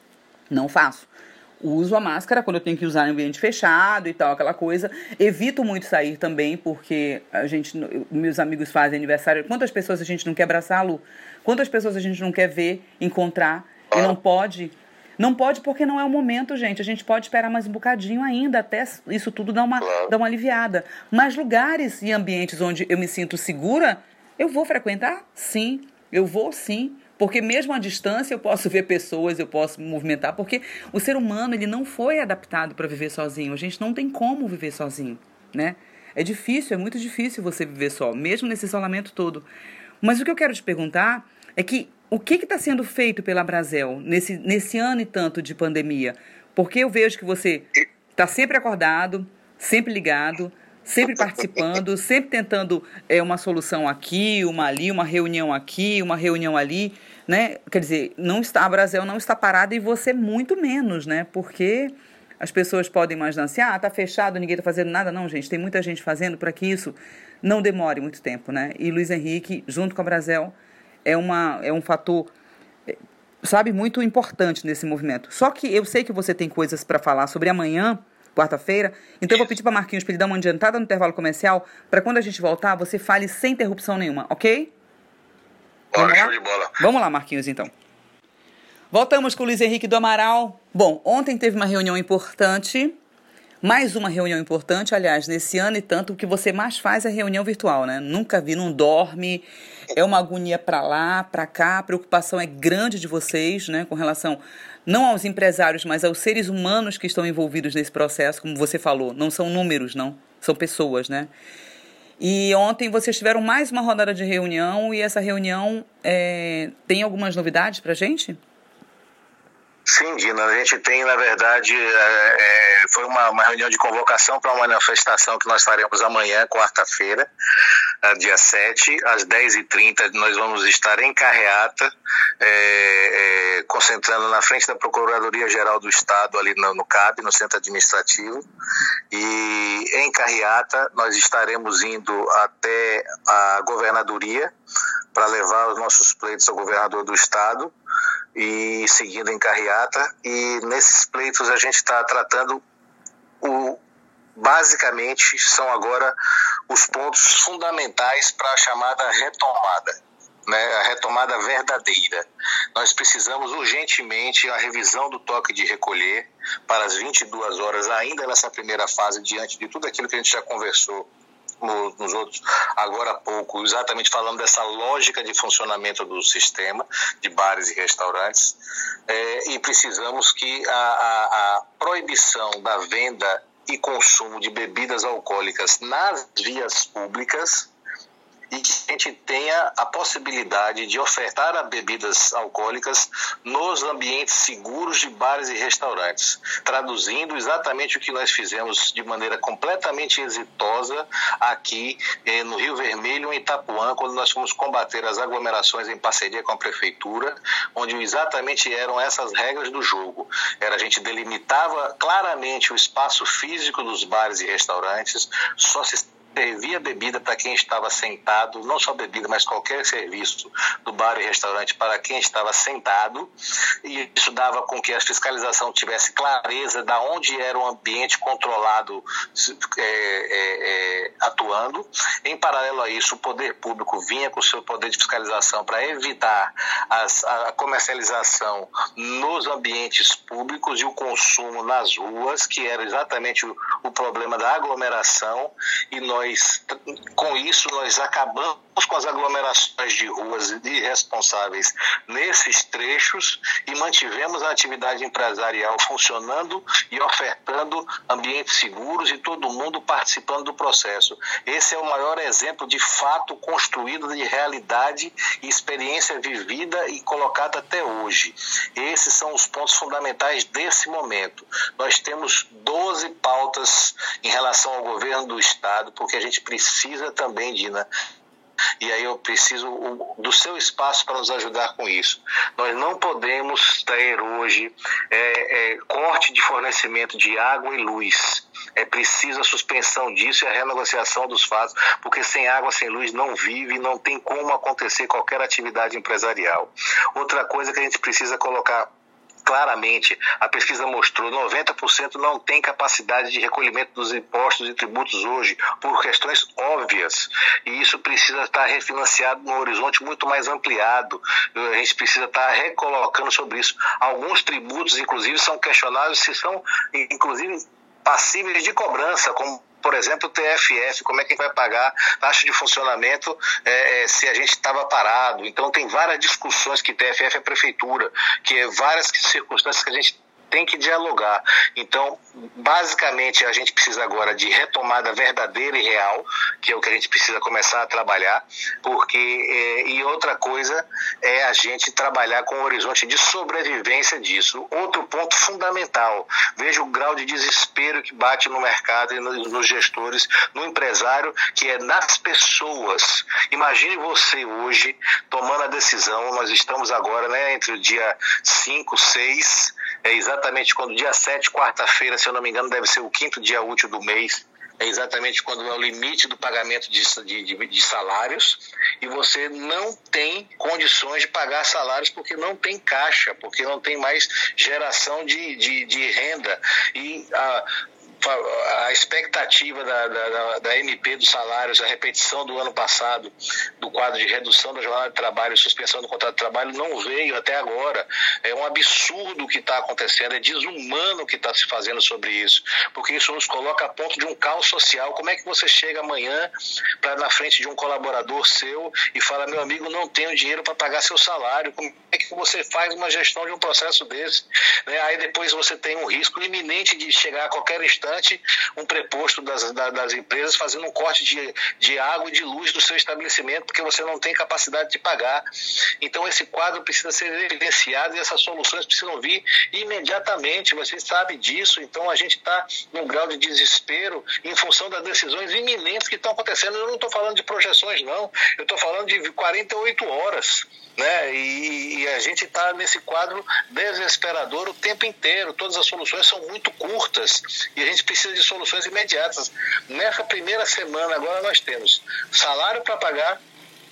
Speaker 1: não faço. Uso a máscara quando eu tenho que usar em ambiente fechado e tal, aquela coisa. Evito muito sair também, porque a gente, meus amigos fazem aniversário. Quantas pessoas a gente não quer abraçar, Lu? Quantas pessoas a gente não quer ver, encontrar e não pode? Não pode porque não é o momento, gente. A gente pode esperar mais um bocadinho ainda, até isso tudo dar uma, dar uma aliviada. Mas lugares e ambientes onde eu me sinto segura, eu vou frequentar? Sim. Eu vou sim, porque mesmo à distância eu posso ver pessoas, eu posso me movimentar, porque o ser humano ele não foi adaptado para viver sozinho, a gente não tem como viver sozinho, né? É difícil, é muito difícil você viver só, mesmo nesse isolamento todo. Mas o que eu quero te perguntar é que o que está sendo feito pela Brasel nesse, nesse ano e tanto de pandemia? Porque eu vejo que você está sempre acordado, sempre ligado, sempre participando, sempre tentando é, uma solução aqui, uma ali, uma reunião aqui, uma reunião ali, né? Quer dizer, não está, a Brasel não está parada e você muito menos, né? Porque as pessoas podem imaginar assim, ah, tá fechado, ninguém tá fazendo nada. Não, gente, tem muita gente fazendo para que isso não demore muito tempo, né? E Luiz Henrique, junto com a Brasel, é, uma, é um fator, sabe, muito importante nesse movimento. Só que eu sei que você tem coisas para falar sobre amanhã, quarta-feira, então eu vou pedir para Marquinhos para ele dar uma adiantada no intervalo comercial, para quando a gente voltar, você fale sem interrupção nenhuma, ok?
Speaker 2: Bora, show de bola.
Speaker 1: Vamos lá, Marquinhos, então. Voltamos com o Luiz Henrique do Amaral. Bom, ontem teve uma reunião importante, mais uma reunião importante, aliás, nesse ano e tanto, o que você mais faz é reunião virtual, né? Nunca vi, não dorme, é uma agonia para lá, para cá, a preocupação é grande de vocês, né, com relação não aos empresários, mas aos seres humanos que estão envolvidos nesse processo, como você falou, não são números, não, são pessoas, né? E ontem vocês tiveram mais uma rodada de reunião e essa reunião é, tem algumas novidades para a gente?
Speaker 2: Sim, Dina, a gente tem, na verdade, é, foi uma, uma reunião de convocação para uma manifestação que nós faremos amanhã, quarta-feira, dia sete, às dez e trinta, nós vamos estar em Carreata, é, é, concentrando na frente da Procuradoria-Geral do Estado, ali no, no C A B, no Centro Administrativo, e em Carreata nós estaremos indo até a Governadoria para levar os nossos pleitos ao governador do Estado, e seguindo em Carreata, e nesses pleitos a gente está tratando, o, basicamente, são agora os pontos fundamentais para a chamada retomada, né, a retomada verdadeira. Nós precisamos urgentemente a revisão do toque de recolher para as vinte e duas horas, ainda nessa primeira fase, diante de tudo aquilo que a gente já conversou nos outros, agora há pouco, exatamente falando dessa lógica de funcionamento do sistema de bares e restaurantes, é, e precisamos que a, a, a proibição da venda e consumo de bebidas alcoólicas nas vias públicas e que a gente tenha a possibilidade de ofertar as bebidas alcoólicas nos ambientes seguros de bares e restaurantes, traduzindo exatamente o que nós fizemos de maneira completamente exitosa aqui eh, no Rio Vermelho, em Itapuã, quando nós fomos combater as aglomerações em parceria com a Prefeitura, onde exatamente eram essas regras do jogo. Era, a gente delimitava claramente o espaço físico dos bares e restaurantes, só se servia bebida para quem estava sentado, não só bebida, mas qualquer serviço do bar e restaurante para quem estava sentado, e isso dava com que a fiscalização tivesse clareza de onde era o ambiente controlado é, é, é, atuando. Em paralelo a isso, o poder público vinha com o seu poder de fiscalização para evitar as, a comercialização nos ambientes públicos e o consumo nas ruas, que era exatamente o, o problema da aglomeração, e nós Nós, com isso, nós acabamos com as aglomerações de ruas irresponsáveis nesses trechos e mantivemos a atividade empresarial funcionando e ofertando ambientes seguros e todo mundo participando do processo. Esse é o maior exemplo de fato construído de realidade e experiência vivida e colocada até hoje. Esses são os pontos fundamentais desse momento. Nós temos doze pautas em relação ao governo do Estado, porque a gente precisa também, Dina, e aí eu preciso do seu espaço para nos ajudar com isso. Nós não podemos ter hoje é, é, corte de fornecimento de água e luz. É preciso a suspensão disso e a renegociação dos fatos, porque sem água, sem luz não vive, não tem como acontecer qualquer atividade empresarial. Outra coisa que a gente precisa colocar claramente, a pesquisa mostrou, noventa por cento não tem capacidade de recolhimento dos impostos e tributos hoje, por questões óbvias, e isso precisa estar refinanciado num horizonte muito mais ampliado. A gente precisa estar recolocando sobre isso. Alguns tributos, inclusive, são questionados se são, inclusive, passíveis de cobrança, como por exemplo, o T F F, como é que vai pagar taxa de funcionamento é, se a gente estava parado. Então, tem várias discussões que T F F é prefeitura, que é várias circunstâncias que a gente tem que dialogar. Então, basicamente, a gente precisa agora de retomada verdadeira e real, que é o que a gente precisa começar a trabalhar, porque, é, e outra coisa é a gente trabalhar com o horizonte de sobrevivência disso. Outro ponto fundamental, veja o grau de desespero que bate no mercado e nos, nos gestores, no empresário, que é nas pessoas. Imagine você hoje tomando a decisão, nós estamos agora, né, entre o dia cinco, seis, é exatamente quando dia sete, quarta-feira, se eu não me engano, deve ser o quinto dia útil do mês, é exatamente quando é o limite do pagamento de, de, de salários, e você não tem condições de pagar salários porque não tem caixa, porque não tem mais geração de, de, de renda. E a a expectativa da, da, da M P dos salários, a repetição do ano passado, do quadro de redução da jornada de trabalho e suspensão do contrato de trabalho, não veio até agora. É um absurdo o que está acontecendo, é desumano o que está se fazendo sobre isso, porque isso nos coloca a ponto de um caos social. Como é que você chega amanhã para na frente de um colaborador seu e fala: meu amigo, não tenho dinheiro para pagar seu salário? Como é que você faz uma gestão de um processo desse? Né? Aí depois você tem um risco iminente de chegar a qualquer instante um preposto das, das empresas fazendo um corte de, de água e de luz do seu estabelecimento, porque você não tem capacidade de pagar. Então esse quadro precisa ser evidenciado e essas soluções precisam vir imediatamente. Você sabe disso. Então a gente está num grau de desespero em função das decisões iminentes que estão acontecendo. Eu não estou falando de projeções, não. Eu estou falando de quarenta e oito horas. Né? E, e a gente está nesse quadro desesperador o tempo inteiro. Todas as soluções são muito curtas e a gente precisa de soluções imediatas. Nessa primeira semana agora nós temos salário para pagar,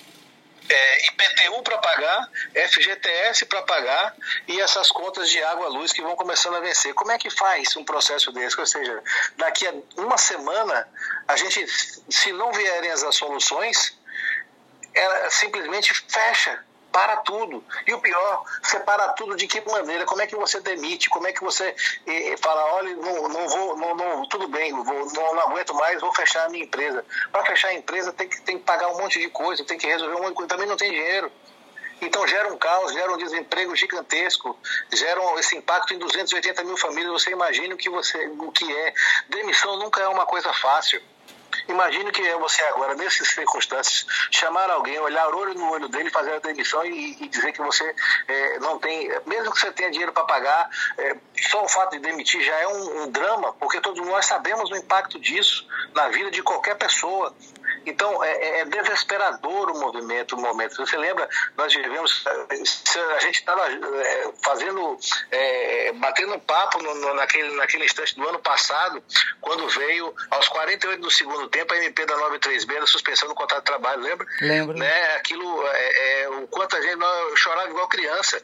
Speaker 2: é, I P T U para pagar, F G T S para pagar e essas contas de água e luz que vão começando a vencer. Como é que faz um processo desse? Ou seja, daqui a uma semana, a gente, se não vierem as soluções, ela simplesmente fecha. Para tudo. E o pior, separa tudo de que maneira? Como é que você demite? Como é que você eh, fala: olha, não, não vou, não, não, tudo bem, vou, não, não aguento mais, vou fechar a minha empresa. Para fechar a empresa tem que, tem que pagar um monte de coisa, tem que resolver um monte de coisa, também não tem dinheiro. Então gera um caos, gera um desemprego gigantesco, gera esse impacto em duzentas e oitenta mil famílias. Você imagina o que, você, o que é. Demissão nunca é uma coisa fácil. Imagine que é você agora, nessas circunstâncias, chamar alguém, olhar olho no olho dele, fazer a demissão e, e dizer que você é, não tem, mesmo que você tenha dinheiro para pagar, é, só o fato de demitir já é um, um drama, porque todos nós sabemos o impacto disso na vida de qualquer pessoa. Então, é, é desesperador o movimento, o momento. Você lembra, nós vivemos, a gente estava é, fazendo, é, batendo um papo no, no, naquele, naquele instante do ano passado, quando veio, aos quarenta e oito do segundo tempo, a M P da noventa e três B, da suspensão do contrato de trabalho, lembra?
Speaker 1: Lembro.
Speaker 2: Né? Aquilo, é, é, o quanto a gente nós, eu chorava igual criança.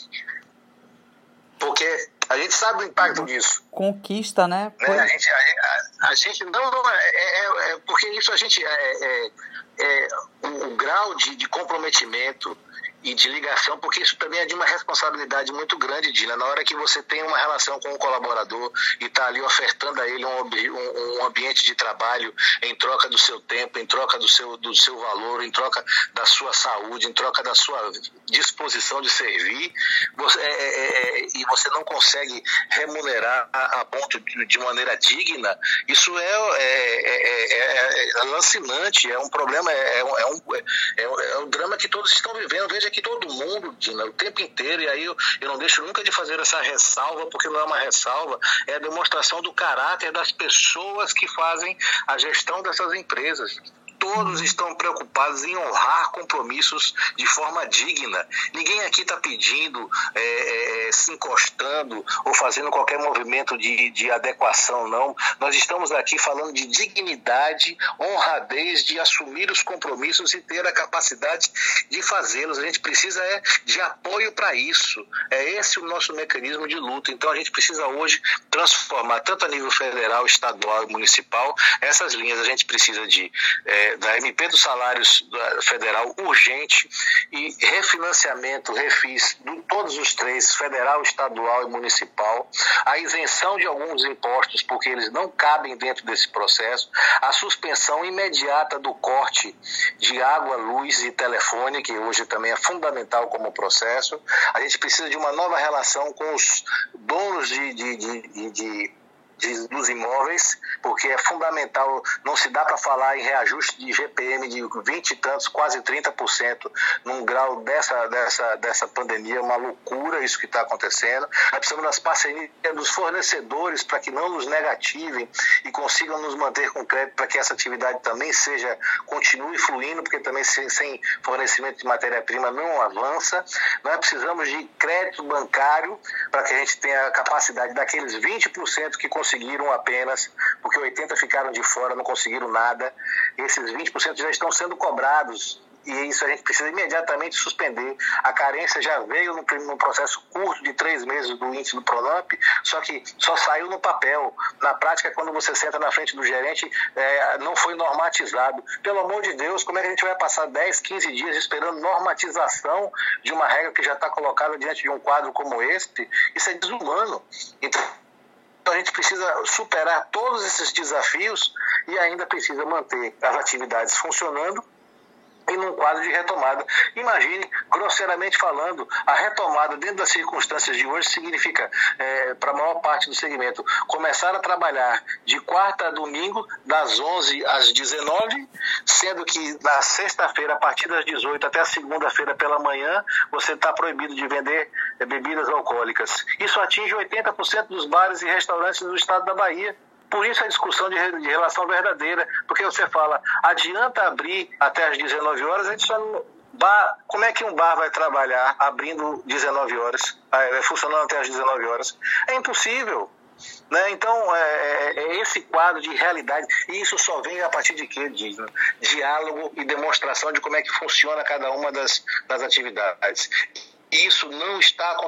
Speaker 2: Porque a gente sabe o impacto disso.
Speaker 1: Conquista, né?
Speaker 2: né? A, gente, a, a, a gente não, não é, é, é porque isso a gente é, é, é o, o grau de, de comprometimento e de ligação, porque isso também é de uma responsabilidade muito grande, Dina. Na hora que você tem uma relação com o colaborador e está ali ofertando a ele um, um, um ambiente de trabalho em troca do seu tempo, em troca do seu, do seu valor, em troca da sua saúde, em troca da sua disposição de servir, você, é, é, é, e você não consegue remunerar a, a ponto de, de maneira digna, isso é, é, é, é, é lancinante, é um problema, é, é, um, é, é, é um drama que todos estão vivendo. Veja que todo mundo, Dina, o tempo inteiro, e aí eu, eu não deixo nunca de fazer essa ressalva, porque não é uma ressalva, é a demonstração do caráter das pessoas que fazem a gestão dessas empresas. Todos estão preocupados em honrar compromissos de forma digna. Ninguém aqui está pedindo, é, é, se encostando ou fazendo qualquer movimento de, de adequação, não. Nós estamos aqui falando de dignidade, honradez, de assumir os compromissos e ter a capacidade de fazê-los. A gente precisa é, de apoio para isso. É esse o nosso mecanismo de luta. Então a gente precisa hoje transformar, tanto a nível federal, estadual e municipal, essas linhas. A gente precisa de... É, da M P dos salários federal urgente e refinanciamento, refis, de todos os três, federal, estadual e municipal, a isenção de alguns impostos, porque eles não cabem dentro desse processo, a suspensão imediata do corte de água, luz e telefone, que hoje também é fundamental como processo. A gente precisa de uma nova relação com os donos de, de, de, de, de De, dos imóveis, porque é fundamental, não se dá para falar em reajuste de G P M de vinte e tantos, quase trinta por cento num grau dessa, dessa, dessa pandemia, é uma loucura isso que está acontecendo. Nós precisamos das parcerias dos fornecedores para que não nos negativem e consigam nos manter com crédito para que essa atividade também seja, continue fluindo, porque também sem, sem fornecimento de matéria-prima não avança. Nós precisamos de crédito bancário para que a gente tenha a capacidade daqueles vinte por cento que conseguiram conseguiram apenas, porque oitenta por cento ficaram de fora, não conseguiram nada. Esses vinte por cento já estão sendo cobrados e isso a gente precisa imediatamente suspender. A carência já veio no, no processo curto de três meses do índice do Pronamp, só que só saiu no papel. Na prática, quando você senta na frente do gerente, é, não foi normatizado. Pelo amor de Deus, como é que a gente vai passar dez, quinze dias esperando normatização de uma regra que já está colocada diante de um quadro como este? Isso é desumano. Então, Então a gente precisa superar todos esses desafios e ainda precisa manter as atividades funcionando e num quadro de retomada. Imagine, grosseiramente falando, a retomada dentro das circunstâncias de hoje significa, é, para a maior parte do segmento, começar a trabalhar de quarta a domingo, das onze às dezenove, sendo que na sexta-feira, a partir das dezoito até a segunda-feira pela manhã, você está proibido de vender é, bebidas alcoólicas. Isso atinge oitenta por cento dos bares e restaurantes do estado da Bahia. Por isso a discussão de, de relação verdadeira, porque você fala, adianta abrir até as dezenove horas, a gente só não... Bar, como é que um bar vai trabalhar abrindo dezenove horas, funcionando até as dezenove horas? É impossível. Né? Então, é, é esse quadro de realidade, e isso só vem a partir de quê? De diálogo e demonstração de como é que funciona cada uma das, das atividades. Isso não está acontecendo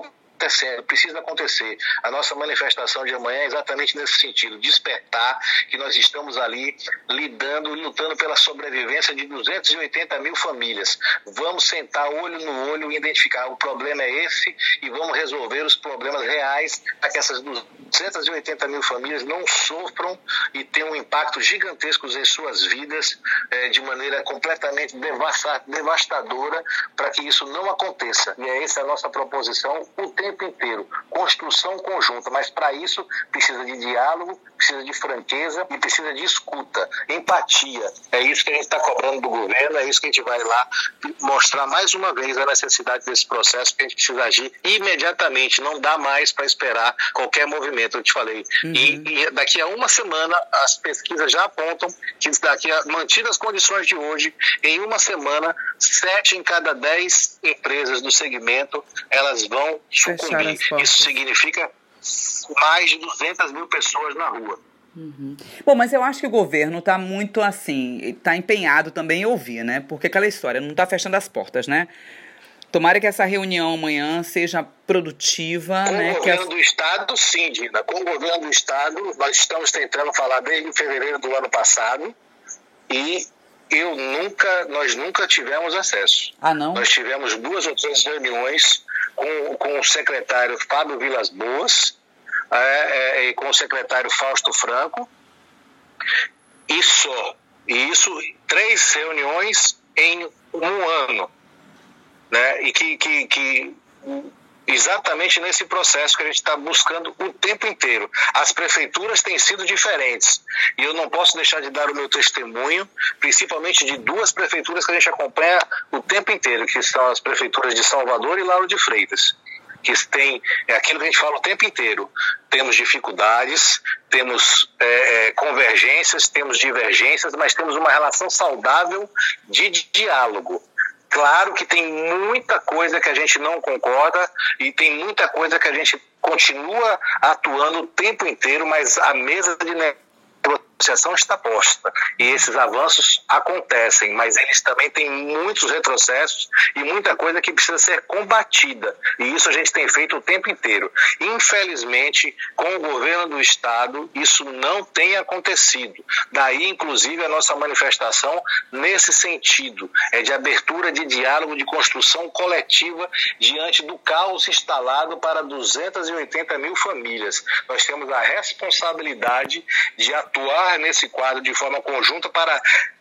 Speaker 2: acontecendo, precisa acontecer. A nossa manifestação de amanhã é exatamente nesse sentido, despertar que nós estamos ali lidando e lutando pela sobrevivência de duzentas e oitenta mil famílias. Vamos sentar olho no olho e identificar o problema é esse e vamos resolver os problemas reais para que essas duzentas e oitenta mil famílias não sofram e tenham um impacto gigantesco em suas vidas eh, de maneira completamente devastadora para que isso não aconteça. E é essa a nossa proposição o tempo inteiro. Construção conjunta, mas para isso precisa de diálogo, precisa de franqueza e precisa de escuta, empatia. É isso que a gente está cobrando do governo, é isso que a gente vai lá mostrar mais uma vez a necessidade desse processo, que a gente precisa agir imediatamente, não dá mais para esperar qualquer movimento, eu te falei. Uhum. E, e daqui a uma semana as pesquisas já apontam que daqui a mantidas as condições de hoje, em uma semana, sete em cada dez empresas do segmento, elas vão sucumbir. Isso significa mais de duzentas mil pessoas na rua.
Speaker 1: Uhum. Bom, mas eu acho que o governo está muito assim, está empenhado também em ouvir, né? Porque aquela história, não está fechando as portas, né? Tomara que essa reunião amanhã seja produtiva.
Speaker 2: Com
Speaker 1: né?
Speaker 2: o governo
Speaker 1: as...
Speaker 2: do Estado, sim, Dina. Com o governo do Estado, nós estamos tentando falar desde fevereiro do ano passado e eu nunca, nós nunca tivemos acesso.
Speaker 1: Ah, não?
Speaker 2: Nós tivemos duas ou três reuniões com, com o secretário Fábio Vilas Boas é, é, e com o secretário Fausto Franco e só. E isso, três reuniões em um ano. Né? E que, que, que exatamente nesse processo que a gente está buscando o tempo inteiro. As prefeituras têm sido diferentes e eu não posso deixar de dar o meu testemunho, principalmente de duas prefeituras que a gente acompanha o tempo inteiro, que são as prefeituras de Salvador e Lauro de Freitas, que tem, é aquilo que a gente fala o tempo inteiro. Temos dificuldades, temos é, é, convergências, temos divergências, mas temos uma relação saudável de diálogo. Claro que tem muita coisa que a gente não concorda e tem muita coisa que a gente continua atuando o tempo inteiro, mas a mesa de negociação está posta. E esses avanços acontecem, mas eles também têm muitos retrocessos e muita coisa que precisa ser combatida. E isso a gente tem feito o tempo inteiro. Infelizmente, com o governo do Estado, isso não tem acontecido. Daí, inclusive, a nossa manifestação nesse sentido. É de abertura de diálogo, de construção coletiva diante do caos instalado para duzentas e oitenta mil famílias. Nós temos a responsabilidade de atuar nesse quadro de forma conjunta para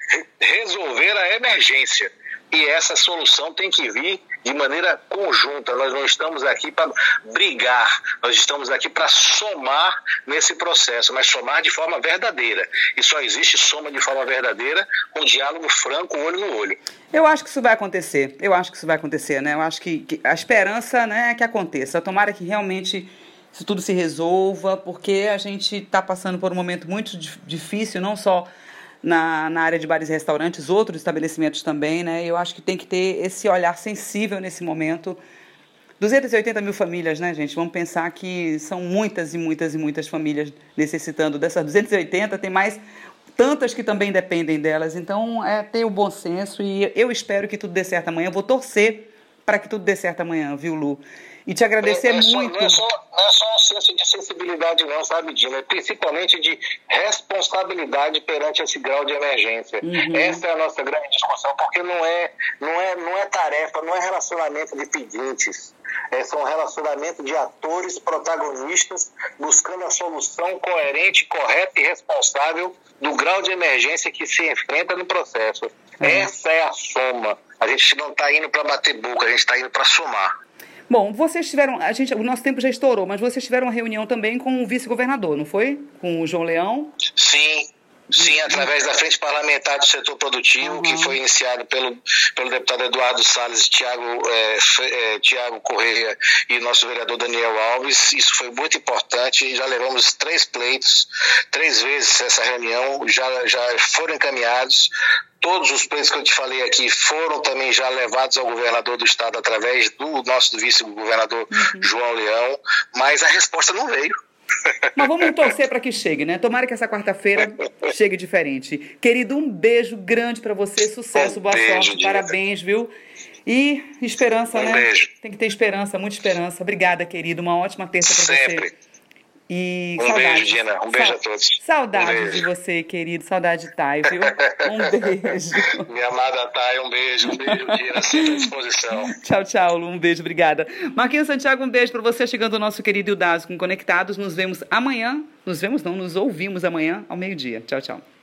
Speaker 2: resolver a emergência. E essa solução tem que vir de maneira conjunta. Nós não estamos aqui para brigar, nós estamos aqui para somar nesse processo, mas somar de forma verdadeira. E só existe soma de forma verdadeira com diálogo franco, olho no olho.
Speaker 1: Eu acho que isso vai acontecer, eu acho que isso vai acontecer, né? Eu acho que, que a esperança, né, é que aconteça. Tomara que realmente isso tudo se resolva, porque a gente está passando por um momento muito difícil, não só na, na área de bares e restaurantes, outros estabelecimentos também, né? Eu acho que tem que ter esse olhar sensível nesse momento. duzentas e oitenta mil famílias, né, gente? Vamos pensar que são muitas e muitas e muitas famílias necessitando dessas duzentas e oitenta, tem mais tantas que também dependem delas. Então, é ter o bom senso e eu espero que tudo dê certo amanhã. Eu vou torcer para que tudo dê certo amanhã, viu, Lu? E te agradecer
Speaker 2: não é só,
Speaker 1: muito.
Speaker 2: Não é, só, não é só um senso de sensibilidade não, sabe, Dina? É principalmente de responsabilidade perante esse grau de emergência. Uhum. Essa é a nossa grande discussão, porque não é, não é, não é tarefa, não é relacionamento de pedintes. É, são relacionamento de atores protagonistas buscando a solução coerente, correta e responsável do grau de emergência que se enfrenta no processo. Uhum. Essa é a soma. A gente não está indo para bater boca, a gente está indo para somar.
Speaker 1: Bom, vocês tiveram, a gente, o nosso tempo já estourou, mas vocês tiveram uma reunião também com o vice-governador, não foi? Com o João Leão?
Speaker 2: Sim, sim, através da Frente Parlamentar do Setor Produtivo, uhum. que foi iniciado pelo, pelo deputado Eduardo Salles, Tiago é, é, Tiago Correia e nosso vereador Daniel Alves. Isso foi muito importante, já levamos três pleitos, três vezes essa reunião, já, já foram encaminhados. Todos os pleitos que eu te falei aqui foram também já levados ao governador do estado através do nosso vice-governador uhum. João Leão, mas a resposta não veio.
Speaker 1: Mas vamos torcer para que chegue, né? Tomara que essa quarta-feira chegue diferente. Querido, um beijo grande para você, sucesso, um boa
Speaker 2: beijo,
Speaker 1: sorte,
Speaker 2: Diego.
Speaker 1: Parabéns, viu? E esperança,
Speaker 2: um
Speaker 1: né?
Speaker 2: Beijo.
Speaker 1: Tem que ter esperança, muita esperança. Obrigada, querido. Uma ótima terça para você.
Speaker 2: Sempre.
Speaker 1: E
Speaker 2: Um
Speaker 1: saudades.
Speaker 2: beijo, Dina. Um beijo
Speaker 1: Sa-
Speaker 2: a todos.
Speaker 1: Saudades
Speaker 2: Um beijo.
Speaker 1: de você, querido. Saudade de Thay, viu? Um beijo.
Speaker 2: Minha amada Thay, um beijo. Um beijo, Dina. Sempre à disposição.
Speaker 1: Tchau, tchau, Lu. Um beijo, obrigada. Marquinhos Santiago, um beijo para você. Chegando o nosso querido Ildásio com Conectados. Nos vemos amanhã. Nos vemos não, nos ouvimos amanhã ao meio-dia. Tchau, tchau.